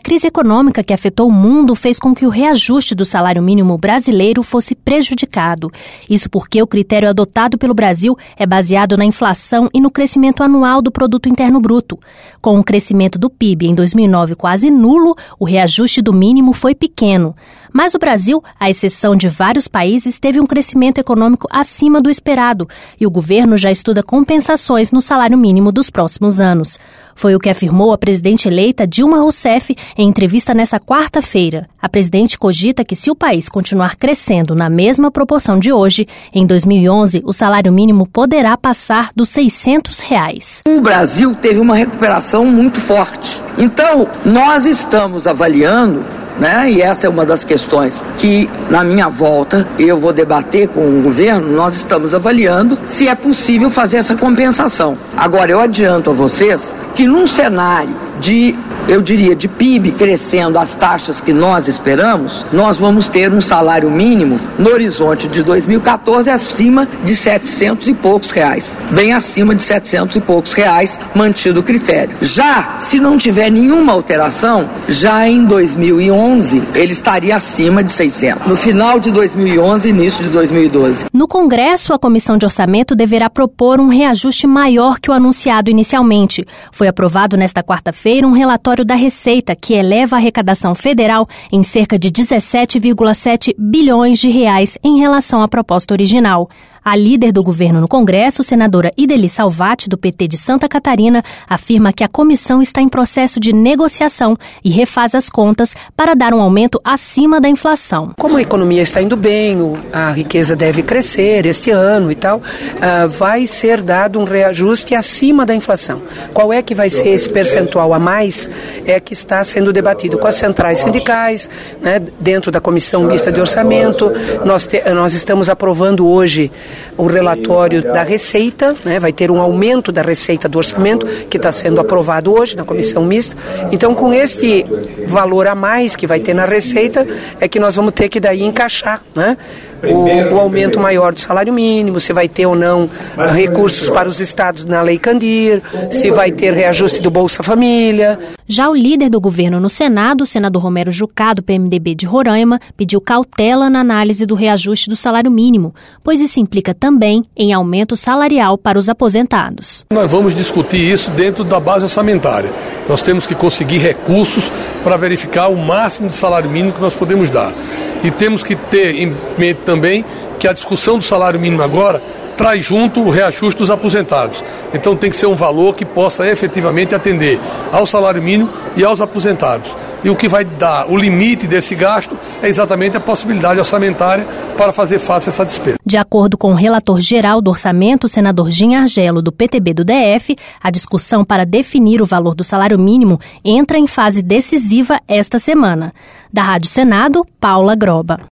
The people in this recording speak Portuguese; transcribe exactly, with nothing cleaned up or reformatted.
crise econômica que afetou o mundo fez com que o reajuste do salário mínimo brasileiro fosse prejudicado. Isso porque o critério adotado pelo Brasil é baseado na inflação e no crescimento anual do Produto Interno Bruto. Com o crescimento do P I B em dois mil e nove quase nulo, o reajuste do mínimo foi pequeno. Mas o Brasil, à exceção de vários países, teve um crescimento econômico acima do esperado e o governo já estuda compensações no salário mínimo dos próximos anos. Foi o que afirmou a presidente eleita Dilma Rousseff em entrevista nesta quarta-feira. A presidente cogita que, se o país continuar crescendo na mesma proporção de hoje, em dois mil e onze o salário mínimo poderá passar dos seiscentos reais. O Brasil teve uma recuperação muito forte. Então, nós estamos avaliando, né, e essa é uma das questões que, na minha volta, eu vou debater com o governo, nós estamos avaliando se é possível fazer essa compensação. Agora, eu adianto a vocês que num cenário de, eu diria, de P I B crescendo as taxas que nós esperamos, nós vamos ter um salário mínimo no horizonte de dois mil e quatorze acima de setecentos e poucos reais. Bem acima de setecentos e poucos reais, mantido o critério. Já, se não tiver nenhuma alteração, já em dois mil e onze ele estaria acima de seiscentos. No final de dois mil e onze e início de dois mil e doze. No Congresso, a Comissão de Orçamento deverá propor um reajuste maior que o anunciado inicialmente. Foi aprovado nesta quarta-feira um relatório da Receita que eleva a arrecadação federal em cerca de dezessete vírgula sete bilhões de reais em relação à proposta original. A líder do governo no Congresso, senadora Idely Salvati, do P T de Santa Catarina, afirma que a comissão está em processo de negociação e refaz as contas para dar um aumento acima da inflação. Como a economia está indo bem, a riqueza deve crescer este ano e tal, uh, vai ser dado um reajuste acima da inflação. Qual é que vai ser esse percentual a mais? É que está sendo debatido com as centrais sindicais, né, dentro da Comissão Mista de Orçamento. Nós, te, nós estamos aprovando hoje o relatório da Receita, né, vai ter um aumento da Receita do Orçamento, que está sendo aprovado hoje na Comissão Mista. Então, com este valor a mais que vai ter na Receita, é que nós vamos ter que daí encaixar, né, o, o aumento maior do salário mínimo, se vai ter ou não recursos para os estados na Lei Candir, se vai ter reajuste do Bolsa Família. Já o líder do governo no Senado, o senador Romero Jucá, do P M D B de Roraima, pediu cautela na análise do reajuste do salário mínimo, pois isso implica também em aumento salarial para os aposentados. Nós vamos discutir isso dentro da base orçamentária. Nós temos que conseguir recursos para verificar o máximo de salário mínimo que nós podemos dar. E temos que ter em mente também que a discussão do salário mínimo agora traz junto o reajuste dos aposentados. Então tem que ser um valor que possa efetivamente atender ao salário mínimo e aos aposentados. E o que vai dar o limite desse gasto é exatamente a possibilidade orçamentária para fazer face a essa despesa. De acordo com o relator geral do orçamento, o senador Gin Argelo, do P T B do D F, a discussão para definir o valor do salário mínimo entra em fase decisiva esta semana. Da Rádio Senado, Paula Groba.